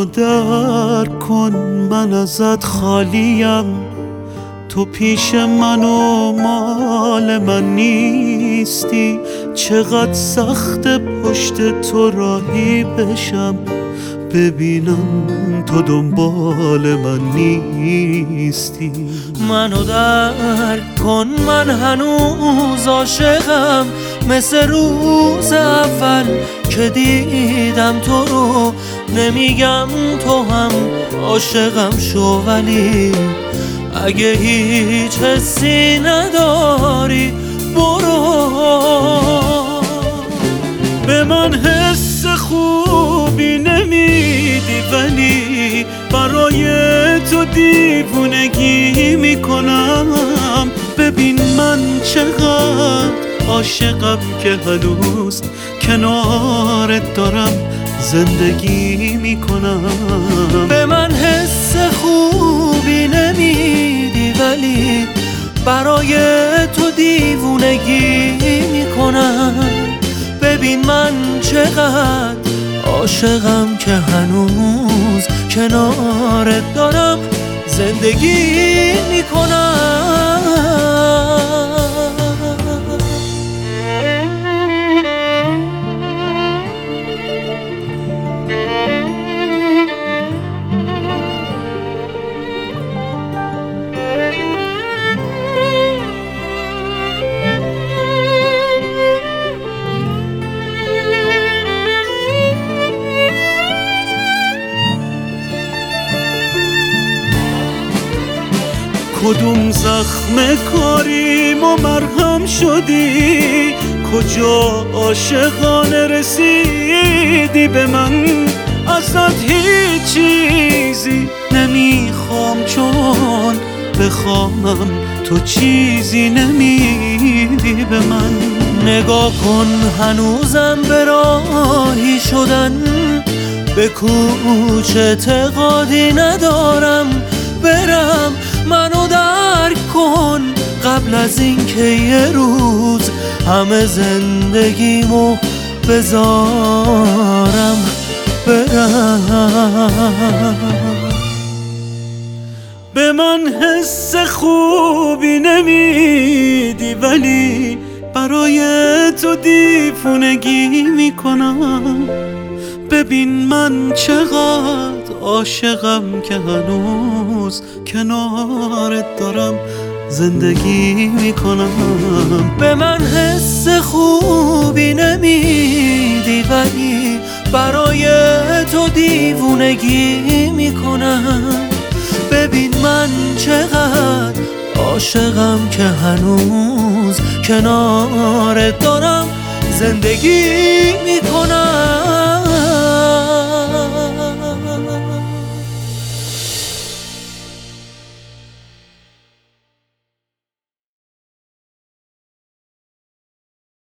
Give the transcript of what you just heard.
درک کن من ازت خالیم، تو پیش من و مال من نیستی. چقدر سخت پشت تو راهی بشم، ببینم تو دنبال من نیستی. منو درک کن من هنوز عاشقم، مثل روز اول که دیدم تو رو. نمیگم تو هم عاشقم شو، ولی اگه هیچ حسی نداری برو. به من حس خوبی نمیدی، ولی برای تو دیوونگی میکنم. ببین من چقدر عاشقم که هنوز کنارت دارم زندگی میکنم. به من حس خوبی نمیدی، ولی برای تو دیوونگی میکنم. ببین من چقدر عاشقم که هنوز کنارت دارم زندگی میکنم. کدوم زخم کاریم و مرهم شدی، کجا عاشقانه رسیدی به من. ازت هیچ چیزی نمیخوام، چون بخوامم تو چیزی نمیدی به من. نگاه کن هنوزم به راهی شدن، به کوچه اعتقادی ندارم برم. منو درک کن قبل از اینکه یه روز همه زندگیمو بذارم برم. به من حس خوبی نمیدی، ولی برای تو دیوونگی میکنم. ببین من چقدر عاشقم که هنوز کنارت دارم زندگی میکنم. به من حس خوبی نمیدی، ولی برای تو دیوونگی میکنم. ببین من چقدر عاشقم که هنوز کنارت دارم زندگی میکنم.